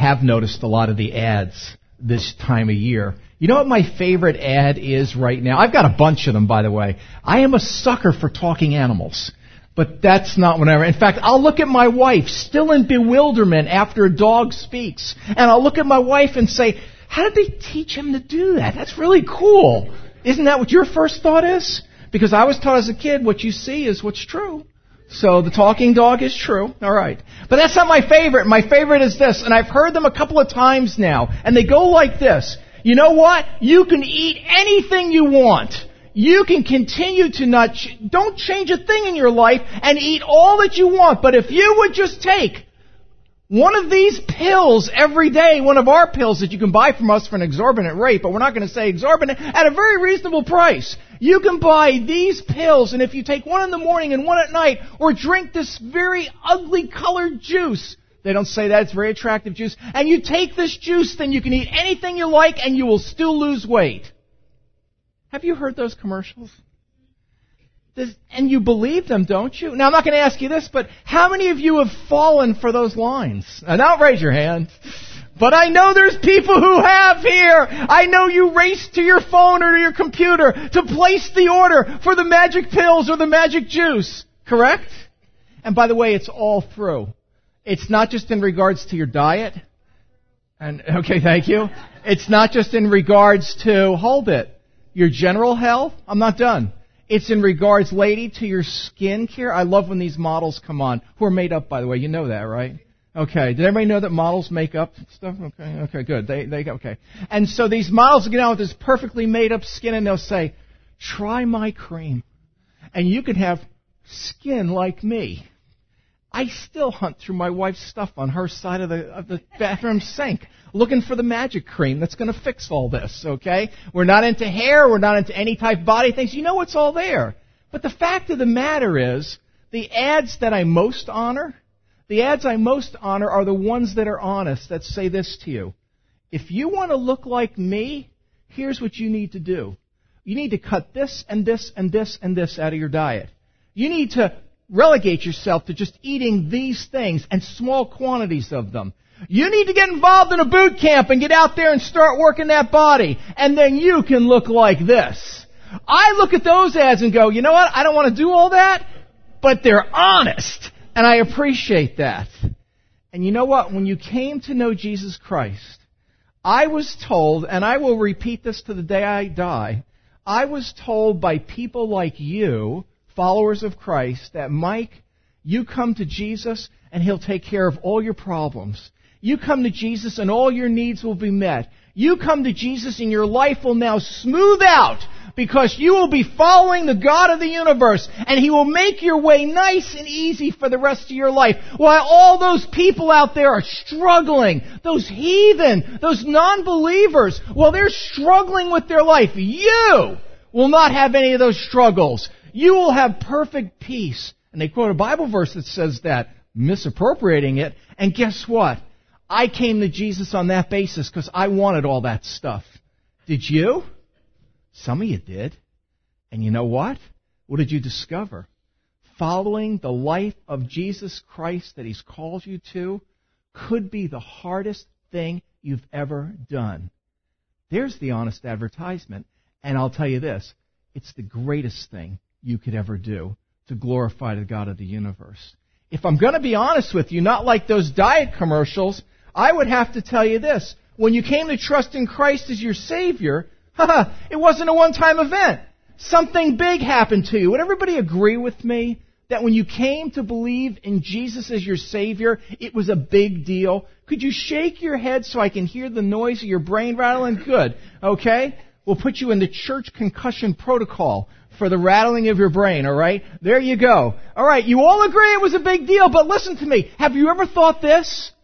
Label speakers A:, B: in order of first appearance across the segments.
A: have noticed a lot of the ads this time of year. You know what my favorite ad is right now? I've got a bunch of them, by the way. I am a sucker for talking animals. But that's not whatever. In fact, I'll look at my wife, still in bewilderment after a dog speaks. And I'll look at my wife and say, how did they teach him to do that? That's really cool. Isn't that what your first thought is? Because I was taught as a kid, what you see is what's true. So the talking dog is true. All right. But that's not my favorite. My favorite is this, and I've heard them a couple of times now, and they go like this. You know what? You can eat anything you want. You can continue to don't change a thing in your life and eat all that you want. But if you would just take one of these pills every day, one of our pills that you can buy from us for an exorbitant rate, but we're not going to say exorbitant, at a very reasonable price. You can buy these pills, and if you take one in the morning and one at night, or drink this very ugly colored juice, they don't say that, it's very attractive juice, and you take this juice, then you can eat anything you like and you will still lose weight. Have you heard those commercials? And you believe them, don't you? Now, I'm not going to ask you this, but how many of you have fallen for those lines? And don't raise your hand. But I know there's people who have here. I know you race to your phone or to your computer to place the order for the magic pills or the magic juice. Correct? And by the way, it's all through. It's not just in regards to your diet. Okay, thank you. It's not just in regards to, hold it, your general health. I'm not done. It's in regards, lady, to your skin care. I love when these models come on, who are made up, by the way. You know that, right? Okay. Did everybody know that models make up stuff? Okay, good. Okay. And so these models get on with this perfectly made up skin, and they'll say, try my cream, and you can have skin like me. I still hunt through my wife's stuff on her side of the bathroom sink, looking for the magic cream that's going to fix all this, okay? We're not into hair. We're not into any type of body things. You know it's all there. But the fact of the matter is, the ads that I most honor, are the ones that are honest, that say this to you. If you want to look like me, here's what you need to do. You need to cut this and this and this and this out of your diet. You need to relegate yourself to just eating these things and small quantities of them. You need to get involved in a boot camp and get out there and start working that body, and then you can look like this. I look at those ads and go, you know what? I don't want to do all that, but they're honest, and I appreciate that. And you know what? When you came to know Jesus Christ, I was told, and I will repeat this to the day I die, I was told by people like you, followers of Christ, that Mike, you come to Jesus and He'll take care of all your problems. You come to Jesus and all your needs will be met. You come to Jesus and your life will now smooth out because you will be following the God of the universe, and He will make your way nice and easy for the rest of your life. While all those people out there are struggling, those heathen, those non-believers, while they're struggling with their life, you will not have any of those struggles. You will have perfect peace. And they quote a Bible verse that says that, misappropriating it. And guess what? I came to Jesus on that basis because I wanted all that stuff. Did you? Some of you did. And you know what? What did you discover? Following the life of Jesus Christ that He's called you to could be the hardest thing you've ever done. There's the honest advertisement. And I'll tell you this, it's the greatest thing you could ever do to glorify the God of the universe. If I'm going to be honest with you, not like those diet commercials, I would have to tell you this. When you came to trust in Christ as your Savior, it wasn't a one-time event. Something big happened to you. Would everybody agree with me that when you came to believe in Jesus as your Savior, it was a big deal? Could you shake your head so I can hear the noise of your brain rattling? Good. Okay? We'll put you in the church concussion protocol for the rattling of your brain, all right? There you go. All right, you all agree it was a big deal, but listen to me. Have you ever thought this?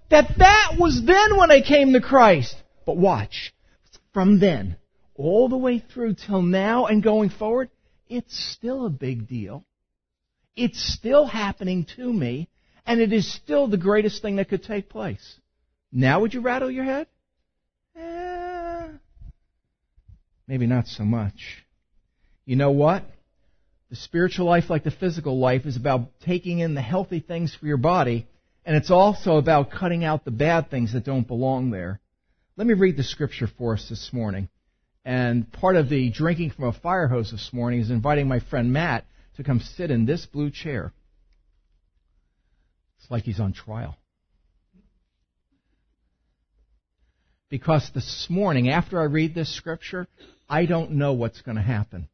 A: That was then when I came to Christ. But watch. From then, all the way through till now and going forward, it's still a big deal. It's still happening to me, and it is still the greatest thing that could take place. Now would you rattle your head? Maybe not so much. You know what? The spiritual life, like the physical life, is about taking in the healthy things for your body And it's also about cutting out the bad things that don't belong there. Let me read the scripture for us this morning. And part of the drinking from a fire hose this morning is inviting my friend Matt to come sit in this blue chair. It's like he's on trial. Because this morning, after I read this scripture, I don't know what's going to happen.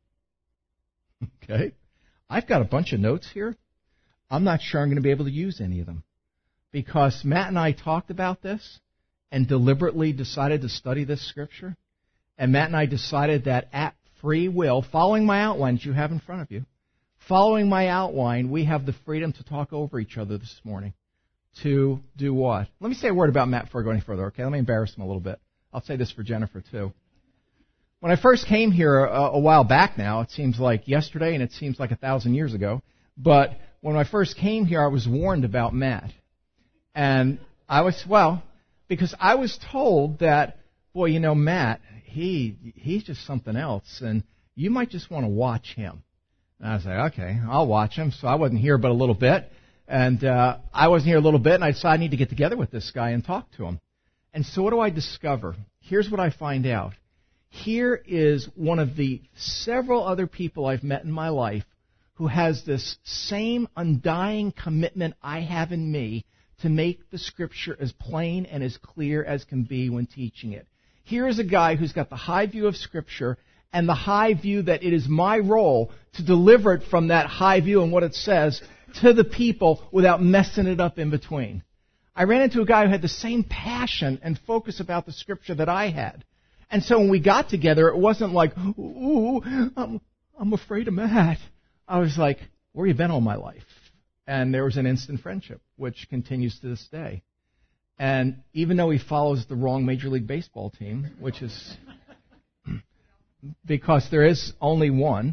A: Okay? I've got a bunch of notes here. I'm not sure I'm going to be able to use any of them. Because Matt and I talked about this and deliberately decided to study this scripture. And Matt and I decided that at free will, following my outline that you have in front of you, following my outline, we have the freedom to talk over each other this morning. To do what? Let me say a word about Matt before I go any further, okay? Let me embarrass him a little bit. I'll say this for Jennifer, too. When I first came here a while back now, it seems like yesterday and it seems like 1,000 years ago, but when I first came here, I was warned about Matt. And I was, because I was told that, boy, you know, Matt, he's just something else, and you might just want to watch him. And I was like, okay, I'll watch him. So I wasn't here but a little bit. And I wasn't here a little bit, and I decided I need to get together with this guy and talk to him. And so what do I discover? Here's what I find out. Here is one of the several other people I've met in my life who has this same undying commitment I have in me to make the Scripture as plain and as clear as can be when teaching it. Here is a guy who's got the high view of Scripture and the high view that it is my role to deliver it from that high view and what it says to the people without messing it up in between. I ran into a guy who had the same passion and focus about the Scripture that I had. And so when we got together, it wasn't like, ooh, I'm afraid of Matt. I was like, where you been all my life? And there was an instant friendship, which continues to this day. And even though he follows the wrong Major League Baseball team, which is because there is only one,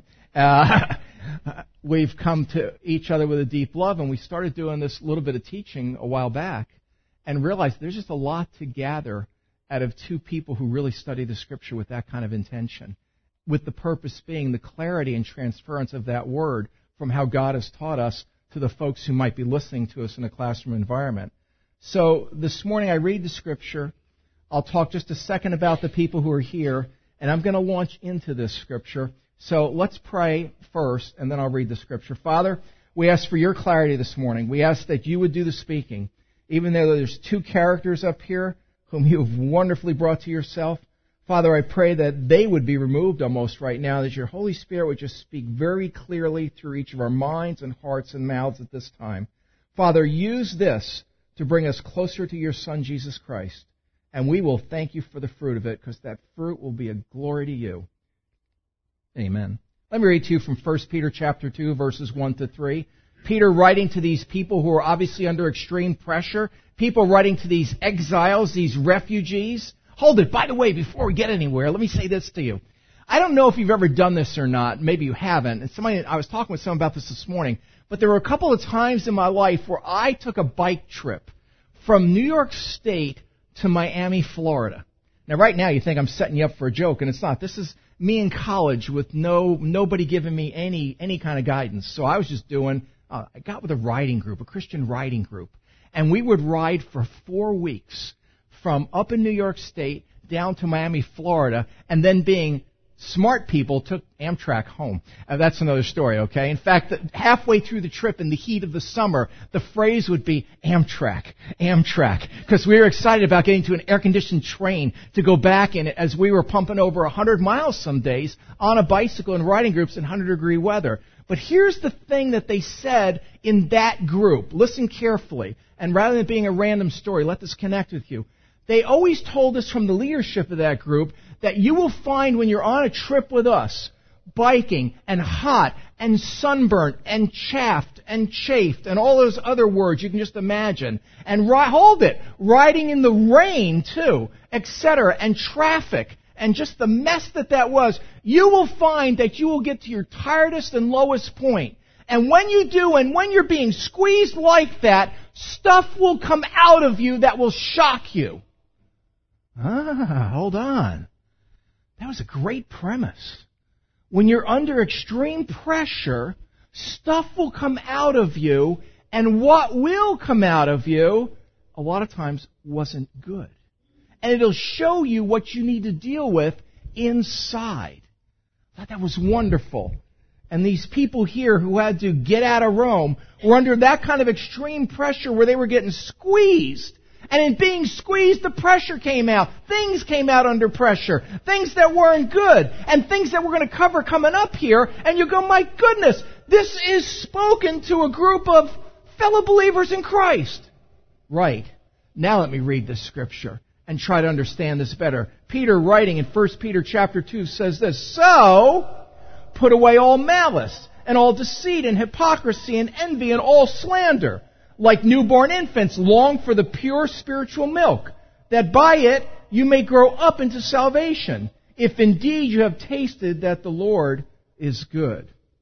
A: we've come to each other with a deep love, and we started doing this little bit of teaching a while back and realized there's just a lot to gather out of two people who really study the Scripture with that kind of intention, with the purpose being the clarity and transference of that word from how God has taught us to the folks who might be listening to us in a classroom environment. So this morning I read the Scripture. I'll talk just a second about the people who are here, and I'm going to launch into this Scripture. So let's pray first, and then I'll read the Scripture. Father, we ask for your clarity this morning. We ask that you would do the speaking. Even though there's two characters up here whom you have wonderfully brought to yourself, Father, I pray that they would be removed almost right now, that your Holy Spirit would just speak very clearly through each of our minds and hearts and mouths at this time. Father, use this to bring us closer to your Son, Jesus Christ, and we will thank you for the fruit of it, because that fruit will be a glory to you. Amen. Let me read to you from 1 Peter chapter 2, verses 1 to 3. Peter writing to these people who are obviously under extreme pressure, people writing to these exiles, these refugees. Hold it, by the way, before we get anywhere, let me say this to you. I don't know if you've ever done this or not. Maybe you haven't. And I was talking with someone about this morning, but there were a couple of times in my life where I took a bike trip from New York State to Miami, Florida. Now, right now, you think I'm setting you up for a joke, and it's not. This is me in college with nobody giving me any kind of guidance. So I was just doing, I got with a riding group, a Christian riding group, and we would ride for 4 weeks from up in New York State down to Miami, Florida, and then being smart people took Amtrak home. That's another story, okay? In fact, halfway through the trip in the heat of the summer, the phrase would be Amtrak, Amtrak, because we were excited about getting to an air-conditioned train to go back in it as we were pumping over 100 miles some days on a bicycle in riding groups in 100-degree weather. But here's the thing that they said in that group. Listen carefully, and rather than being a random story, let this connect with you. They always told us from the leadership of that group that you will find when you're on a trip with us, biking and hot and sunburnt and chaffed and chafed and all those other words you can just imagine, and riding in the rain too, etc., and traffic and just the mess that was, you will find that you will get to your tiredest and lowest point. And when you do, and when you're being squeezed like that, stuff will come out of you that will shock you. Hold on. That was a great premise. When you're under extreme pressure, stuff will come out of you, And what will come out of you, a lot of times, wasn't good. And it'll show you what you need to deal with inside. I thought that was wonderful. And these people here who had to get out of Rome were under that kind of extreme pressure where they were getting squeezed. And in being squeezed, the pressure came out. Things came out under pressure. Things that weren't good. And things that we're going to cover coming up here. And you go, my goodness, this is spoken to a group of fellow believers in Christ. Right. Now let me read this scripture and try to understand this better. Peter, writing in 1 Peter chapter 2, says this, so put away all malice and all deceit and hypocrisy and envy and all slander. Like newborn infants, long for the pure spiritual milk, that by it you may grow up into salvation, if indeed you have tasted that the Lord is good.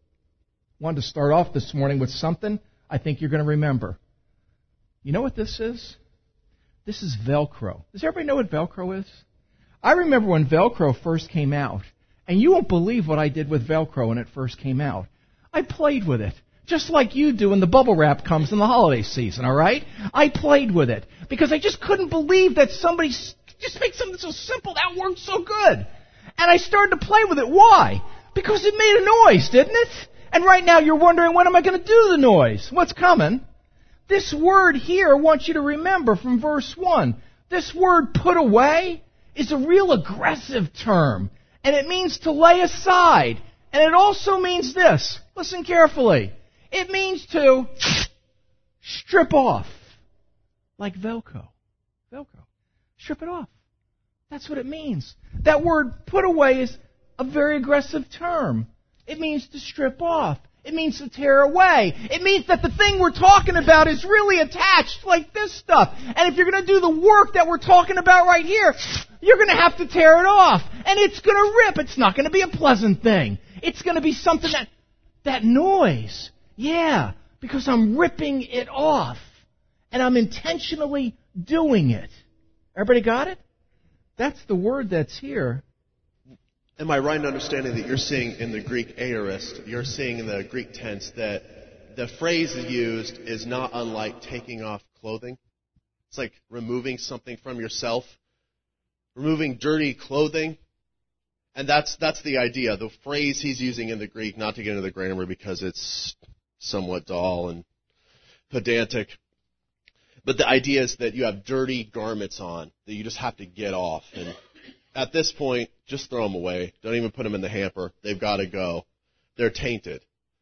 A: I wanted to start off this morning with something I think you're going to remember. You know what this is? This is Velcro. Does everybody know what Velcro is? I remember when Velcro first came out, and you won't believe what I did with Velcro when it first came out. I played with it. Just like you do when the bubble wrap comes in the holiday season, all right? I played with it because I just couldn't believe that somebody just made something so simple that worked so good. And I started to play with it. Why? Because it made a noise, didn't it? And right now you're wondering, when am I going to do the noise? What's coming? This word here, I want you to remember from verse 1. This word put away is a real aggressive term. And it means to lay aside. And it also means this. Listen carefully. It means to strip off, like Velcro. Velcro. Strip it off. That's what it means. That word put away is a very aggressive term. It means to strip off. It means to tear away. It means that the thing we're talking about is really attached like this stuff. And if you're going to do the work that we're talking about right here, you're going to have to tear it off. And it's going to rip. It's not going to be a pleasant thing. It's going to be something that noise. Yeah, because I'm ripping it off. And I'm intentionally doing it. Everybody got it? That's the word that's here.
B: Am I right in understanding that you're seeing in the Greek aorist, you're seeing in the Greek tense that the phrase used is not unlike taking off clothing? It's like removing something from yourself, removing dirty clothing. And that's the idea. The phrase he's using in the Greek, not to get into the grammar because it's somewhat dull and pedantic, but the idea is that you have dirty garments on that you just have to get off. And at this point, just throw them away. Don't even put them in the hamper. They've got to go. They're tainted.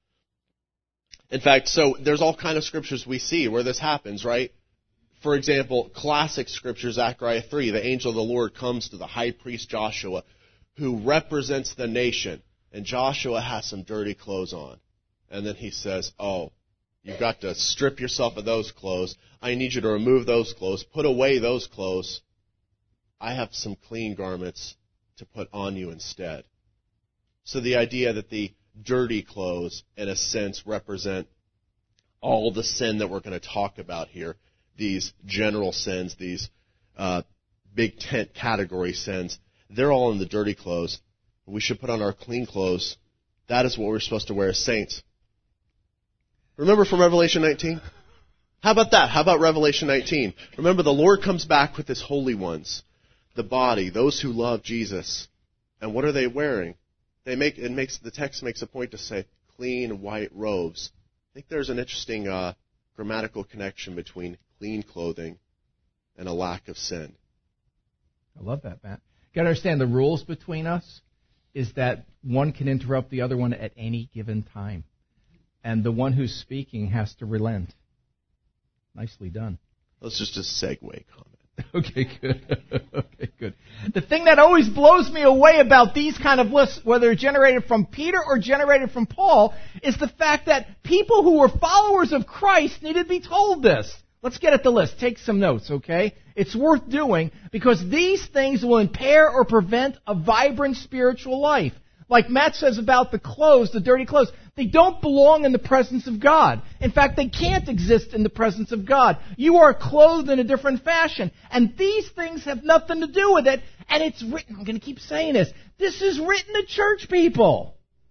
B: In fact, so there's all kind of scriptures we see where this happens, right? For example, classic scripture, Zechariah 3, the angel of the Lord comes to the high priest Joshua, who represents the nation, and Joshua has some dirty clothes on. And then he says, oh, you've got to strip yourself of those clothes. I need you to remove those clothes, put away those clothes. I have some clean garments to put on you instead. So the idea that the dirty clothes, in a sense, represent all the sin that we're going to talk about here, these general sins, these big tent category sins, they're all in the dirty clothes. We should put on our clean clothes. That is what we're supposed to wear as saints. Remember from Revelation 19? How about that? How about Revelation 19? Remember, the Lord comes back with His holy ones, the body, those who love Jesus. And what are they wearing? The text makes a point to say clean white robes. I think there's an interesting grammatical connection between clean clothing and a lack of sin.
A: I love that, Matt. You got to understand the rules between us is that one can interrupt the other one at any given time. And the one who's speaking has to relent. Nicely done.
B: That's just a segue comment.
A: Okay, good. Okay, good. The thing that always blows me away about these kind of lists, whether generated from Peter or generated from Paul, is the fact that people who were followers of Christ needed to be told this. Let's get at the list. Take some notes, okay? It's worth doing because these things will impair or prevent a vibrant spiritual life. Like Matt says about the clothes, the dirty clothes, they don't belong in the presence of God. In fact, they can't exist in the presence of God. You are clothed in a different fashion. And these things have nothing to do with it. And it's written, I'm going to keep saying this, is written to church people.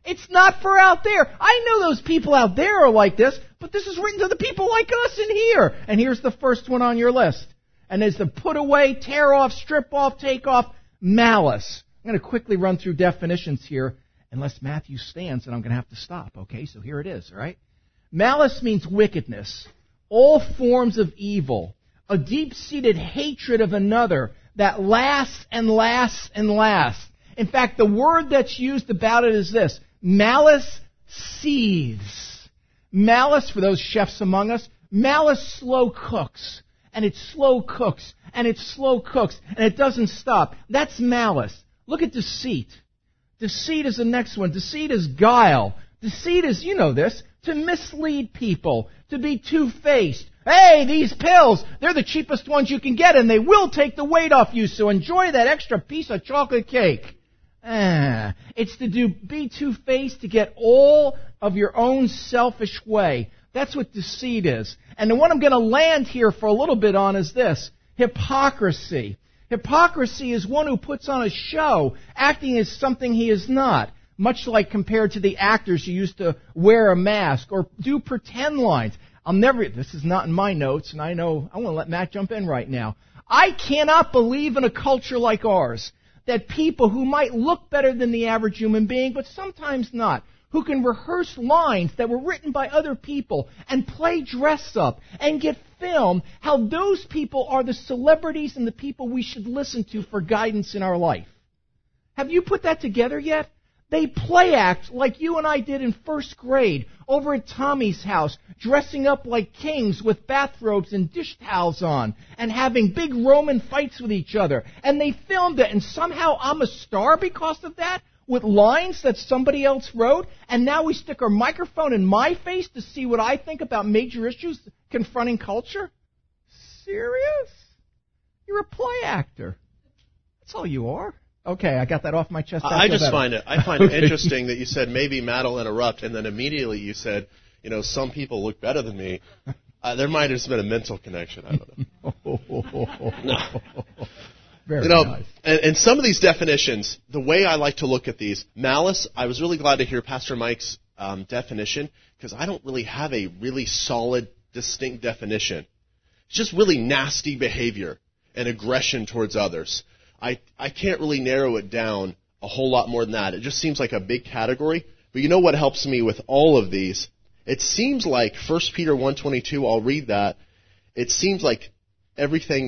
A: It's not for out there. I know those people out there are like this, but this is written to the people like us in here. And here's the first one on your list. And there's the put away, tear off, strip off, take off, malice. I'm going to quickly run through definitions here, unless Matthew stands, and I'm going to have to stop. Okay, so here it is, all right? Malice means wickedness, all forms of evil, a deep-seated hatred of another that lasts and lasts and lasts. In fact, the word that's used about it is this: malice seethes. Malice, for those chefs among us, malice slow cooks. And it slow cooks, and it slow cooks, and it doesn't stop. That's malice. Look at deceit. Deceit is the next one. Deceit is guile. Deceit is, you know this, to mislead people, to be two-faced. Hey, these pills, they're the cheapest ones you can get, and they will take the weight off you, so enjoy that extra piece of chocolate cake. It's to be two-faced, to get all of your own selfish way. That's what deceit is. And the one I'm going to land here for a little bit on is this: hypocrisy. Hypocrisy is one who puts on a show, acting as something he is not, much like compared to the actors who used to wear a mask or do pretend lines. This is not in my notes, and I know I want to let Matt jump in right now. I cannot believe in a culture like ours that people who might look better than the average human being, but sometimes not, who can rehearse lines that were written by other people and play dress up and get filmed, how those people are the celebrities and the people we should listen to for guidance in our life. Have you put that together yet? They play act like you and I did in first grade over at Tommy's house, dressing up like kings with bathrobes and dish towels on and having big Roman fights with each other. And they filmed it, and somehow I'm a star because of that, with lines that somebody else wrote, and now we stick our microphone in my face to see what I think about major issues confronting culture? Serious? You're a play actor. That's all you are. Okay, I got that off my chest.
B: I find it interesting that you said maybe Matt will interrupt, and then immediately you said, some people look better than me. There might have just been a mental connection. I don't know. No.
A: Very nice.
B: And some of these definitions, the way I like to look at these, malice, I was really glad to hear Pastor Mike's definition, because I don't really have a really solid, distinct definition. It's just really nasty behavior and aggression towards others. I can't really narrow it down a whole lot more than that. It just seems like a big category. But you know what helps me with all of these? It seems like 1 Peter 1:22, I'll read that. It seems like everything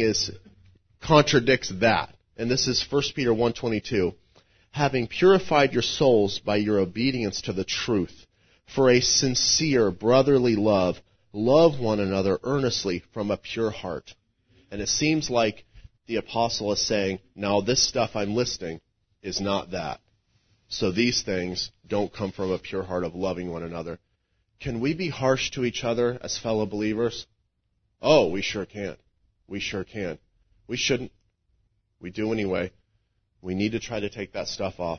B: contradicts that. And this is 1 Peter 1:22. Having purified your souls by your obedience to the truth, for a sincere brotherly love, love one another earnestly from a pure heart. And it seems like the apostle is saying, now this stuff I'm listing is not that. So these things don't come from a pure heart of loving one another. Can we be harsh to each other as fellow believers? Oh, we sure can. We sure can. We shouldn't. We do anyway. We need to try to take that stuff off.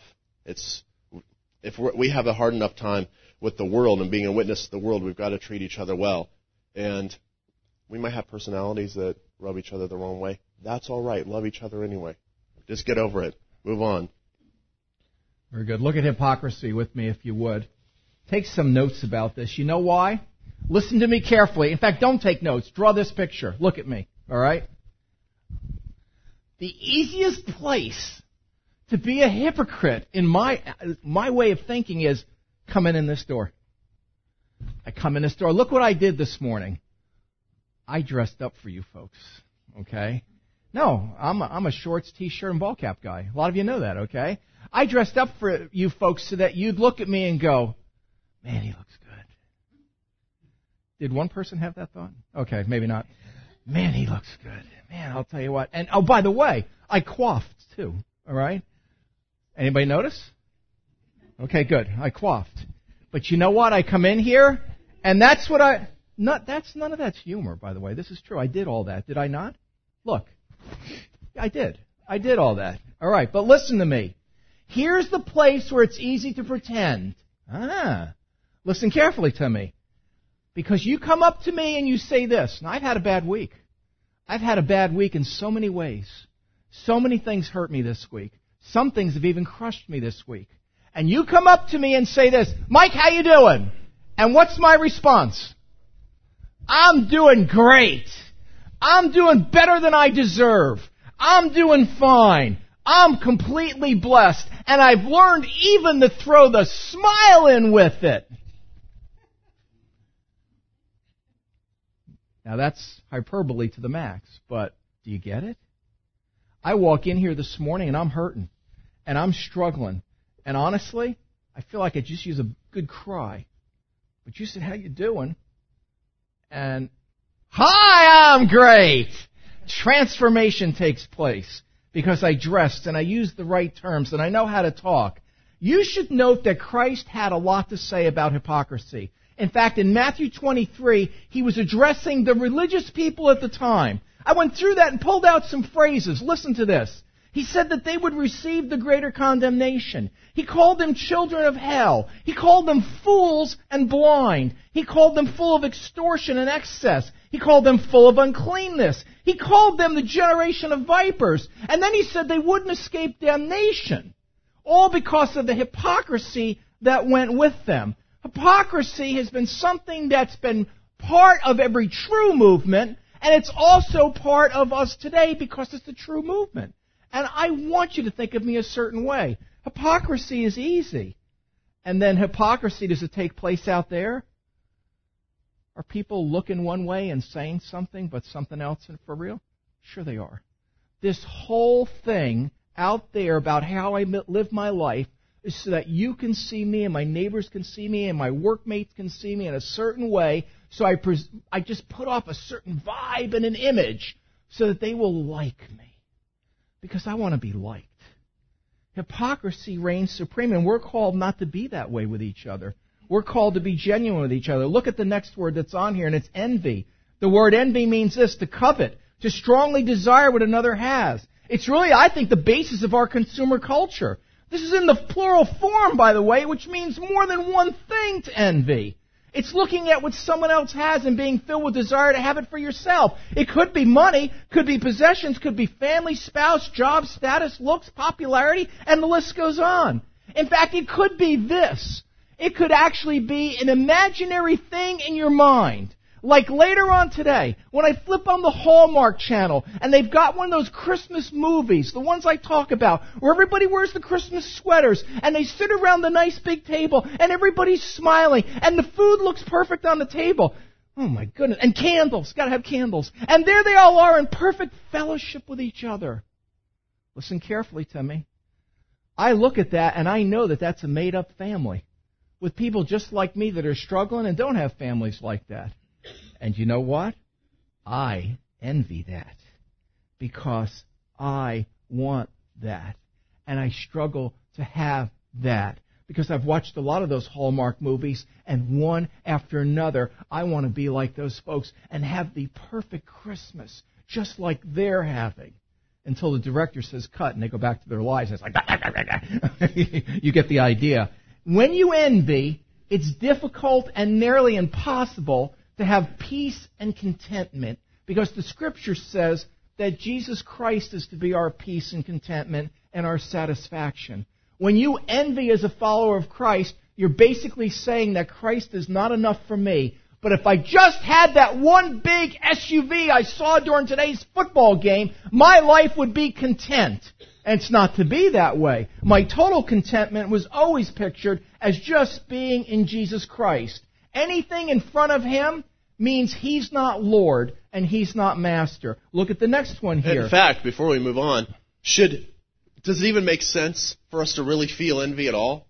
B: If we have a hard enough time with the world and being a witness to the world, we've got to treat each other well. And we might have personalities that rub each other the wrong way. That's all right. Love each other anyway. Just get over it. Move on.
A: Very good. Look at hypocrisy with me, if you would. Take some notes about this. You know why? Listen to me carefully. In fact, don't take notes. Draw this picture. Look at me. All right? The easiest place to be a hypocrite in my way of thinking is come in this door. I come in this door. Look what I did this morning. I dressed up for you folks. Okay? No, I'm a shorts, t-shirt, and ball cap guy. A lot of you know that, okay? I dressed up for you folks so that you'd look at me and go, man, he looks good. Did one person have that thought? Okay, maybe not. Man, he looks good. Man, I'll tell you what. And, oh, by the way, I coiffed too, all right? Anybody notice? Okay, good. I coiffed. But you know what? I come in here, and that's what none of that's humor, by the way. This is true. I did all that. Did I not? Look. I did. I did all that. All right, but listen to me. Here's the place where it's easy to pretend. Listen carefully to me. Because you come up to me and you say this, and I've had a bad week. I've had a bad week in so many ways. So many things hurt me this week. Some things have even crushed me this week. and you come up to me and say this, Mike, how you doing? And what's my response? I'm doing great. I'm doing better than I deserve. I'm doing fine. I'm completely blessed. And I've learned even to throw the smile in with it. Now that's hyperbole to the max, but do you get it? I walk in here this morning and I'm hurting. And I'm struggling. And honestly, I feel like I just use a good cry. But you said, how you doing? And, hi, I'm great. Transformation takes place because I dressed and I used the right terms and I know how to talk. You should note that Christ had a lot to say about hypocrisy. In fact, in Matthew 23, he was addressing the religious people at the time. I went through that and pulled out some phrases. Listen to this. He said that they would receive the greater condemnation. He called them children of hell. He called them fools and blind. He called them full of extortion and excess. He called them full of uncleanness. He called them the generation of vipers. And then he said they wouldn't escape damnation. All because of the hypocrisy that went with them. Hypocrisy has been something that's been part of every true movement, and it's also part of us today because it's the true movement. And I want you to think of me a certain way. Hypocrisy is easy. And then hypocrisy, does it take place out there? Are people looking one way and saying something but something else for real? Sure they are. This whole thing out there about how I live my life is so that you can see me and my neighbors can see me and my workmates can see me in a certain way. So I just put off a certain vibe and an image so that they will like me. Because I want to be liked. Hypocrisy reigns supreme, and we're called not to be that way with each other. We're called to be genuine with each other. Look at the next word that's on here, and it's envy. The word envy means this, to covet, to strongly desire what another has. It's really, I think, the basis of our consumer culture. This is in the plural form, by the way, which means more than one thing to envy. It's looking at what someone else has and being filled with desire to have it for yourself. It could be money, could be possessions, could be family, spouse, job, status, looks, popularity, and the list goes on. In fact, it could be this. It could actually be an imaginary thing in your mind. Like later on today, when I flip on the Hallmark Channel, and they've got one of those Christmas movies, the ones I talk about, where everybody wears the Christmas sweaters, and they sit around the nice big table, and everybody's smiling, and the food looks perfect on the table. Oh my goodness. And candles. Gotta have candles. And there they all are in perfect fellowship with each other. Listen carefully to me. I look at that, and I know that that's a made-up family, with people just like me that are struggling and don't have families like that. And you know what? I envy that because I want that. And I struggle to have that because I've watched a lot of those Hallmark movies, and one after another, I want to be like those folks and have the perfect Christmas just like they're having. Until the director says cut and they go back to their lives. And it's like, you get the idea. When you envy, it's difficult and nearly impossible to have peace and contentment, because the Scripture says that Jesus Christ is to be our peace and contentment and our satisfaction. When you envy as a follower of Christ, you're basically saying that Christ is not enough for me. But if I just had that one big SUV I saw during today's football game, my life would be content. And it's not to be that way. My total contentment was always pictured as just being in Jesus Christ. Anything in front of Him means He's not Lord and He's not Master. Look at the next one here.
B: In fact, before we move on, does it even make sense for us to really feel envy at all?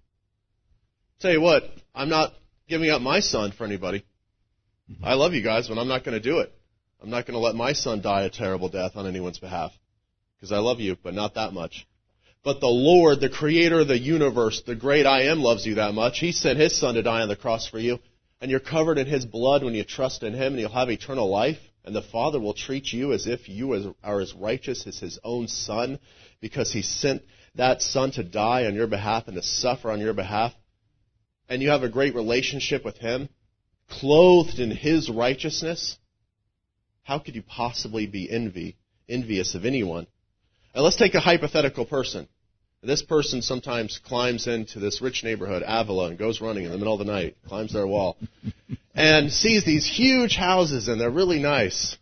B: Tell you what, I'm not giving up my son for anybody. I love you guys, but I'm not going to do it. I'm not going to let my son die a terrible death on anyone's behalf. Because I love you, but not that much. But the Lord, the Creator of the universe, the great I Am, loves you that much. He sent His Son to die on the cross for you. And you're covered in His blood when you trust in Him, and you'll have eternal life. And the Father will treat you as if you are as righteous as His own Son, because He sent that Son to die on your behalf and to suffer on your behalf. And you have a great relationship with Him, clothed in His righteousness. How could you possibly be envious of anyone? And let's take a hypothetical person. This person sometimes climbs into this rich neighborhood, Avila, and goes running in the middle of the night, climbs their wall, and sees these huge houses, and they're really nice.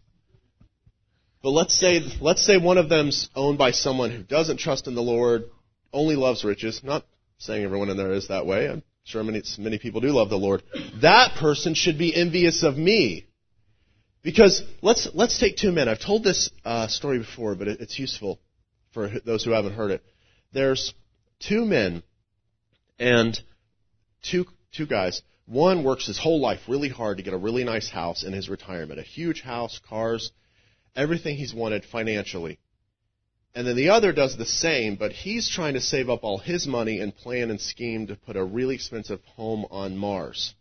B: But let's say one of them's owned by someone who doesn't trust in the Lord, only loves riches. Not saying everyone in there is that way. I'm sure many people do love the Lord. That person should be envious of me. Because let's take two men. I've told this story before, but it's useful for those who haven't heard it. There's two men and two guys. One works his whole life really hard to get a really nice house in his retirement. A huge house, cars, everything he's wanted financially. And then the other does the same, but he's trying to save up all his money and plan and scheme to put a really expensive home on Mars.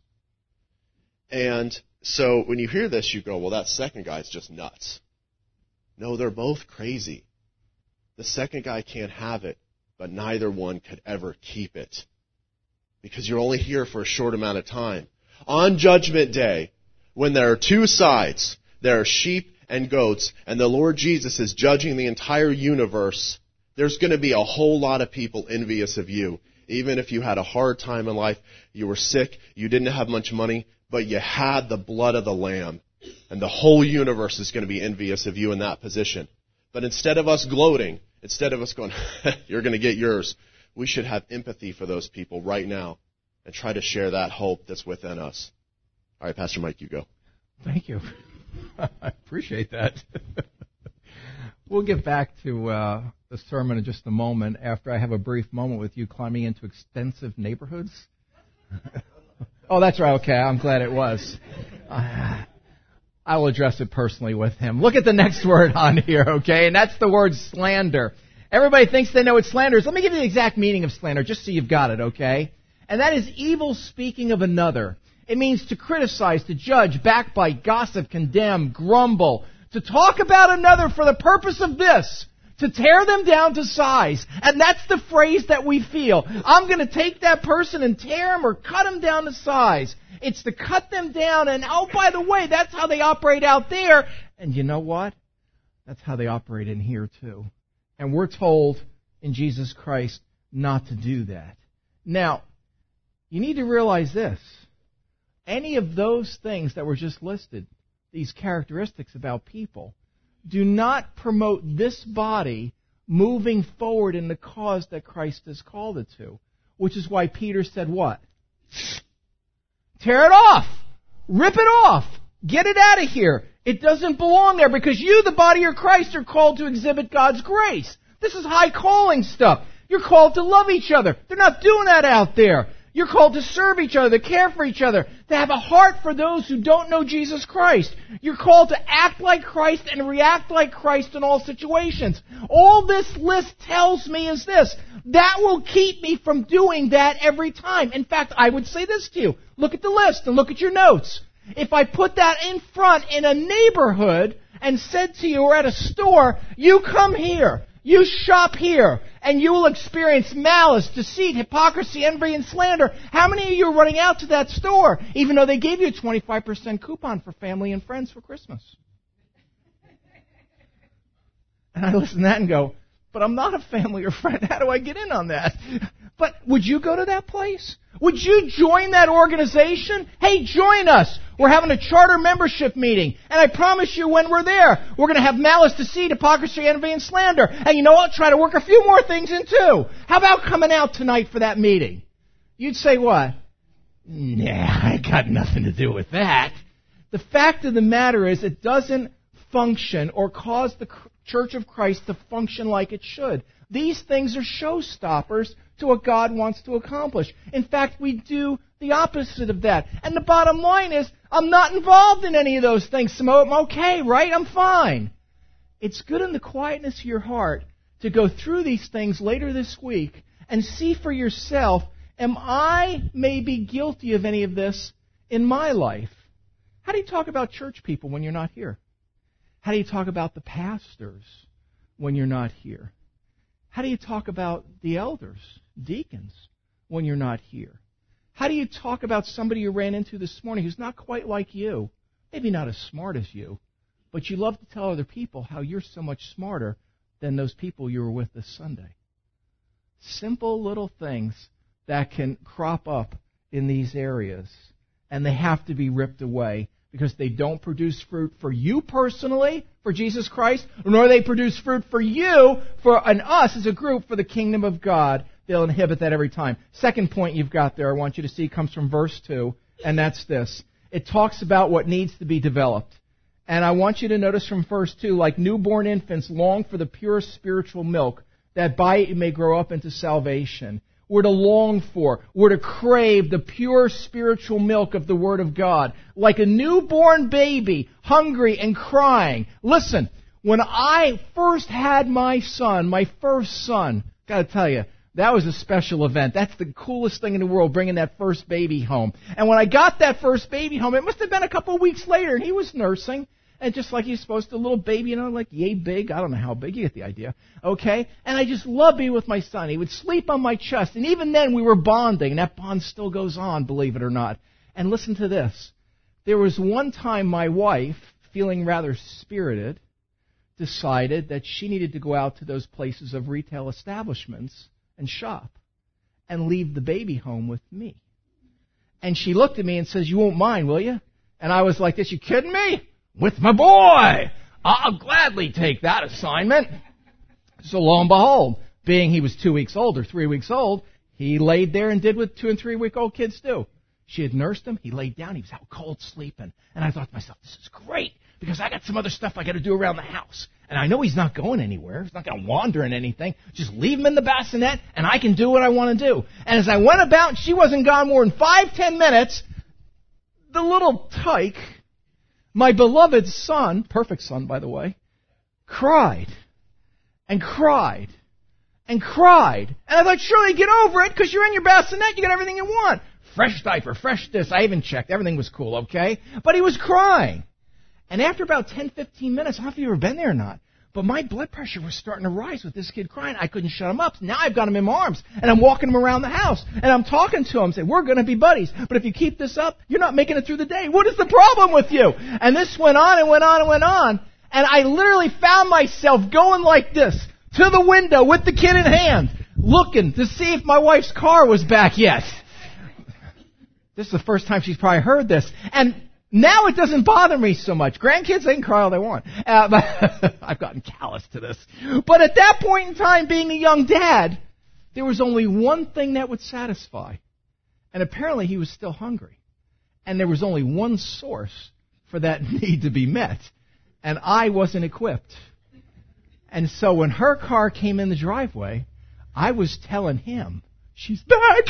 B: And so when you hear this, you go, well, that second guy's just nuts. No, they're both crazy. The second guy can't have it, but neither one could ever keep it. Because you're only here for a short amount of time. On Judgment Day, when there are two sides, there are sheep and goats, and the Lord Jesus is judging the entire universe, there's going to be a whole lot of people envious of you. Even if you had a hard time in life, you were sick, you didn't have much money, but you had the blood of the Lamb. And the whole universe is going to be envious of you in that position. But instead of us gloating, instead of us going, you're going to get yours, we should have empathy for those people right now and try to share that hope that's within us. All right, Pastor Mike, you go.
A: Thank you. I appreciate that. We'll get back to the sermon in just a moment after I have a brief moment with you climbing into extensive neighborhoods. Oh, that's right. Okay, I'm glad it was. I will address it personally with him. Look at the next word on here, okay? And that's the word slander. Everybody thinks they know what slander is. Let me give you the exact meaning of slander, just so you've got it, okay? And that is evil speaking of another. It means to criticize, to judge, backbite, gossip, condemn, grumble, to talk about another for the purpose of this, to tear them down to size. And that's the phrase that we feel. I'm going to take that person and tear him or cut him down to size. It's to cut them down, and oh, by the way, that's how they operate out there. And you know what? That's how they operate in here too. And we're told in Jesus Christ not to do that. Now, you need to realize this. Any of those things that were just listed, these characteristics about people, do not promote this body moving forward in the cause that Christ has called it to. Which is why Peter said what? Tear it off! Rip it off! Get it out of here! It doesn't belong there because you, the body of Christ, are called to exhibit God's grace. This is high calling stuff. You're called to love each other. They're not doing that out there. You're called to serve each other, to care for each other, to have a heart for those who don't know Jesus Christ. You're called to act like Christ and react like Christ in all situations. All this list tells me is this. That will keep me from doing that every time. In fact, I would say this to you. Look at the list and look at your notes. If I put that in front in a neighborhood and said to you or at a store, you come here, you shop here, and you will experience malice, deceit, hypocrisy, envy, and slander. How many of you are running out to that store, even though they gave you a 25% coupon for family and friends for Christmas? And I listen to that and go, but I'm not a family or friend. How do I get in on that? But would you go to that place? Would you join that organization? Hey, join us. We're having a charter membership meeting. And I promise you when we're there, we're going to have malice, deceit, hypocrisy, envy, and slander. And you know what? Try to work a few more things in too. How about coming out tonight for that meeting? You'd say what? Nah, I got nothing to do with that. The fact of the matter is it doesn't function or cause the Church of Christ to function like it should. These things are showstoppers to what God wants to accomplish. In fact, we do the opposite of that. And the bottom line is, I'm not involved in any of those things. So I'm okay, right? I'm fine. It's good in the quietness of your heart to go through these things later this week and see for yourself, am I maybe guilty of any of this in my life? How do you talk about church people when you're not here? How do you talk about the pastors when you're not here? How do you talk about the elders, deacons, when you're not here? How do you talk about somebody you ran into this morning who's not quite like you, maybe not as smart as you, but you love to tell other people how you're so much smarter than those people you were with this Sunday? Simple little things that can crop up in these areas. And they have to be ripped away because they don't produce fruit for you personally, for Jesus Christ, nor they produce fruit for you, and us as a group, for the kingdom of God. They'll inhibit that every time. Second point you've got there, I want you to see, comes from verse 2, and that's this. It talks about what needs to be developed. And I want you to notice from verse 2, like newborn infants long for the pure spiritual milk, that by it you may grow up into salvation. We're to long for, we're to crave the pure spiritual milk of the Word of God. Like a newborn baby, hungry and crying. Listen, when I first had my son, my first son, gotta tell you, that was a special event. That's the coolest thing in the world, bringing that first baby home. And when I got that first baby home, it must have been a couple of weeks later, and he was nursing. And just like he's supposed to, a little baby, like yay big. I don't know how big. You get the idea. Okay? And I just loved being with my son. He would sleep on my chest. And even then, we were bonding. And that bond still goes on, believe it or not. And listen to this. There was one time my wife, feeling rather spirited, decided that she needed to go out to those places of retail establishments and shop and leave the baby home with me. And she looked at me and says, "You won't mind, will you?" And I was like this, "You kidding me? With my boy! I'll gladly take that assignment." So lo and behold, being he was 2 weeks old or 3 weeks old, he laid there and did what 2 and 3 week old kids do. She had nursed him. He laid down. He was out cold sleeping. And I thought to myself, this is great because I got some other stuff I got to do around the house. And I know he's not going anywhere. He's not going to wander in anything. Just leave him in the bassinet and I can do what I want to do. And as I went about, she wasn't gone more than 5-10 minutes. The little tyke, my beloved son, perfect son, by the way, cried and cried and cried. And I thought, surely get over it because you're in your bassinet. You got everything you want. Fresh diaper, fresh this. I even checked. Everything was cool, okay? But he was crying. And after about 10-15 minutes, I don't know if you've ever been there or not, but my blood pressure was starting to rise with this kid crying. I couldn't shut him up. Now I've got him in my arms, and I'm walking him around the house, and I'm talking to him, saying, we're going to be buddies, but if you keep this up, you're not making it through the day. What is the problem with you? And this went on and went on and went on, and I literally found myself going like this to the window with the kid in hand, looking to see if my wife's car was back yet. This is the first time she's probably heard this. And now it doesn't bother me so much. Grandkids, they can cry all they want. But I've gotten callous to this. But at that point in time, being a young dad, there was only one thing that would satisfy. And apparently he was still hungry. And there was only one source for that need to be met. And I wasn't equipped. And so when her car came in the driveway, I was telling him, she's back.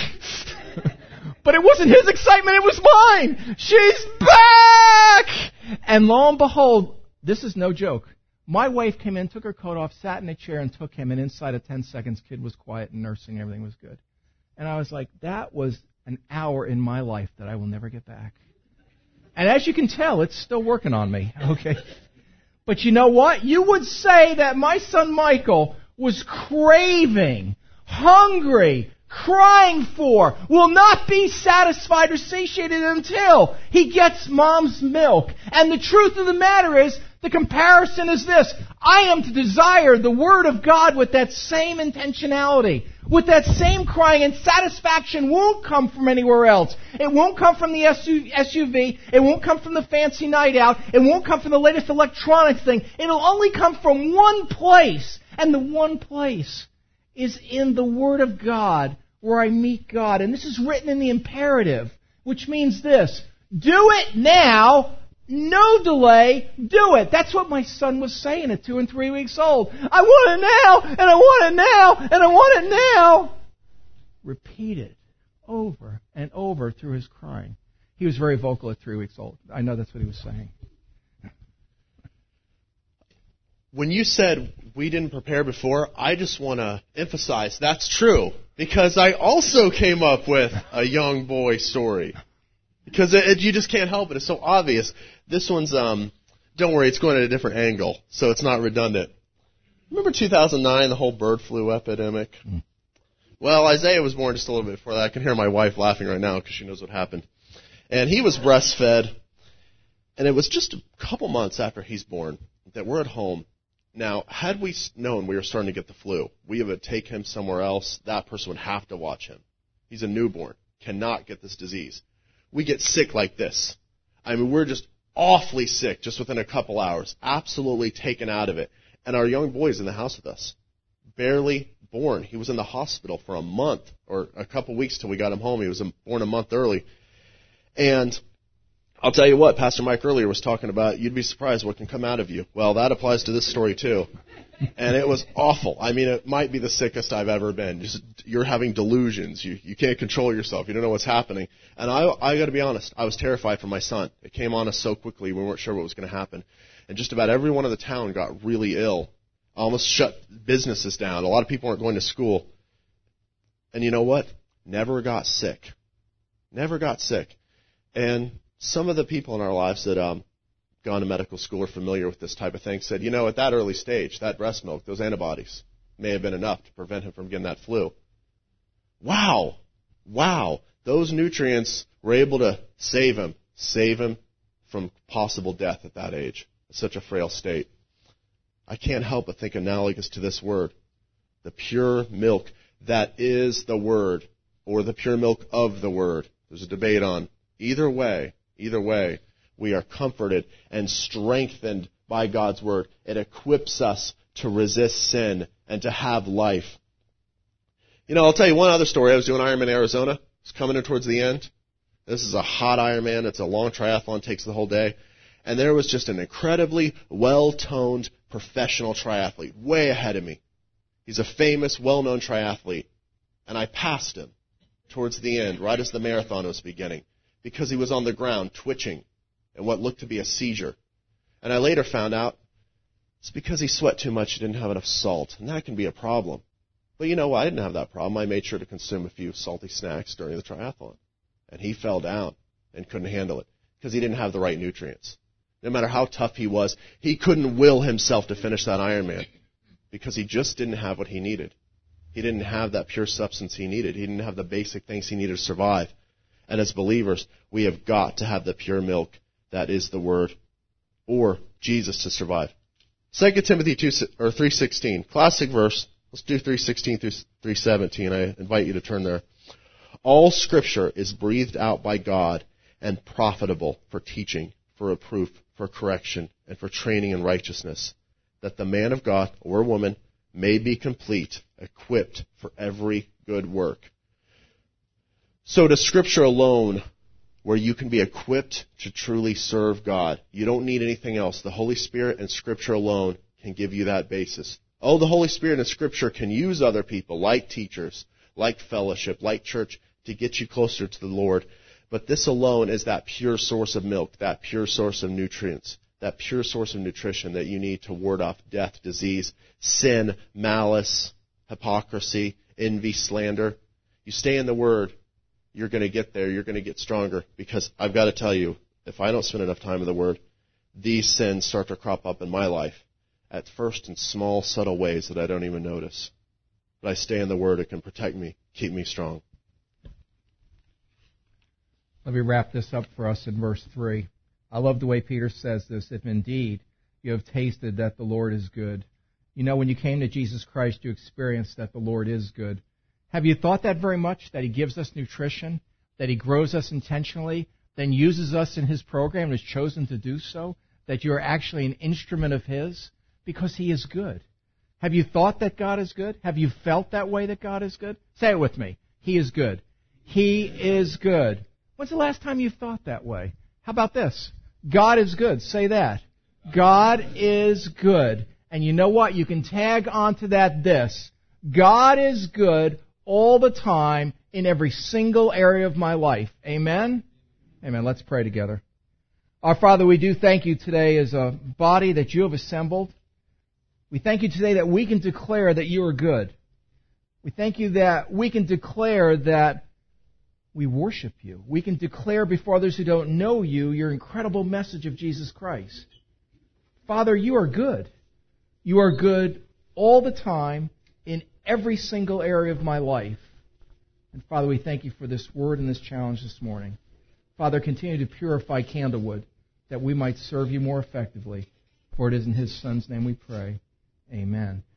A: But it wasn't his excitement, it was mine. She's back! And lo and behold, this is no joke. My wife came in, took her coat off, sat in a chair and took him, and inside of 10 seconds, kid was quiet and nursing, everything was good. And I was like, that was an hour in my life that I will never get back. And as you can tell, it's still working on me, okay? But you know what? You would say that my son Michael was craving, hungry, crying for, will not be satisfied or satiated until he gets mom's milk. And the truth of the matter is, the comparison is this. I am to desire the Word of God with that same intentionality, with that same crying, and satisfaction won't come from anywhere else. It won't come from the SUV. It won't come from the fancy night out. It won't come from the latest electronics thing. It'll only come from one place. And the one place is in the Word of God, where I meet God. And this is written in the imperative, which means this. Do it now. No delay. Do it. That's what my son was saying at 2 and 3 weeks old. I want it now, and I want it now, and I want it now. Repeated over and over through his crying. He was very vocal at 3 weeks old. I know that's what he was saying.
B: When you said we didn't prepare before, I just want to emphasize that's true. Because I also came up with a young boy story. Because you just can't help it. It's so obvious. This one's, don't worry, it's going at a different angle, so it's not redundant. Remember 2009, the whole bird flu epidemic? Well, Isaiah was born just a little bit before that. I can hear my wife laughing right now because she knows what happened. And he was breastfed. And it was just a couple months after he's born that we're at home. Now, had we known we were starting to get the flu, we would take him somewhere else. That person would have to watch him. He's a newborn, cannot get this disease. We get sick like this. I mean, we're just awfully sick just within a couple hours, absolutely taken out of it. And our young boy's in the house with us, barely born. He was in the hospital for a month or a couple weeks till we got him home. He was born a month early. And I'll tell you what, Pastor Mike earlier was talking about, you'd be surprised what can come out of you. Well, that applies to this story too. And it was awful. I mean, it might be the sickest I've ever been. Just, you're having delusions. You can't control yourself. You don't know what's happening. And I got to be honest, I was terrified for my son. It came on us so quickly, we weren't sure what was going to happen. And just about everyone in the town got really ill. Almost shut businesses down. A lot of people weren't going to school. And you know what? Never got sick. Never got sick. And some of the people in our lives that gone to medical school are familiar with this type of thing said, at that early stage, that breast milk, those antibodies may have been enough to prevent him from getting that flu. Wow. Those nutrients were able to save him from possible death at that age. It's such a frail state. I can't help but think analogous to this word, the pure milk that is the word, or the pure milk of the word. There's a debate on either way, we are comforted and strengthened by God's word. It equips us to resist sin and to have life. I'll tell you one other story. I was doing Ironman Arizona. It's coming in towards the end. This is a hot Ironman. It's a long triathlon, takes the whole day. And there was just an incredibly well-toned professional triathlete, way ahead of me. He's a famous, well-known triathlete. And I passed him towards the end, right as the marathon was beginning, because he was on the ground twitching in what looked to be a seizure. And I later found out it's because he sweat too much, he didn't have enough salt, and that can be a problem. But you know what? I didn't have that problem. I made sure to consume a few salty snacks during the triathlon. And he fell down and couldn't handle it because he didn't have the right nutrients. No matter how tough he was, he couldn't will himself to finish that Ironman because he just didn't have what he needed. He didn't have that pure substance he needed. He didn't have the basic things he needed to survive. And as believers, we have got to have the pure milk that is the Word, or Jesus, to survive. 2 Timothy 3:16, classic verse. Let's do 3:16 through 3:17. I invite you to turn there. All Scripture is breathed out by God and profitable for teaching, for reproof, for correction, and for training in righteousness, that the man of God or woman may be complete, equipped for every good work. So does Scripture alone, where you can be equipped to truly serve God. You don't need anything else. The Holy Spirit and Scripture alone can give you that basis. Oh, the Holy Spirit and Scripture can use other people, like teachers, like fellowship, like church, to get you closer to the Lord. But this alone is that pure source of milk, that pure source of nutrients, that pure source of nutrition that you need to ward off death, disease, sin, malice, hypocrisy, envy, slander. You stay in the Word, you're going to get there, you're going to get stronger. Because I've got to tell you, if I don't spend enough time in the Word, these sins start to crop up in my life, at first in small, subtle ways that I don't even notice. But I stay in the Word, it can protect me, keep me strong.
A: Let me wrap this up for us in verse 3. I love the way Peter says this. If indeed you have tasted that the Lord is good. When you came to Jesus Christ, you experienced that the Lord is good. Have you thought that very much, that He gives us nutrition, that He grows us intentionally, then uses us in His program and has chosen to do so, that you are actually an instrument of His because He is good? Have you thought that God is good? Have you felt that way, that God is good? Say it with me. He is good. He is good. When's the last time you thought that way? How about this? God is good. Say that. God is good. And you know what? You can tag onto that this. God is good all the time in every single area of my life. Amen? Amen. Let's pray together. Our Father, we do thank you today as a body that you have assembled. We thank you today that we can declare that you are good. We thank you that we can declare that we worship you. We can declare before others who don't know you your incredible message of Jesus Christ. Father, you are good. You are good all the time in every single area of my life. And Father, we thank you for this word and this challenge this morning. Father, continue to purify Candlewood that we might serve you more effectively. For it is in His Son's name we pray. Amen.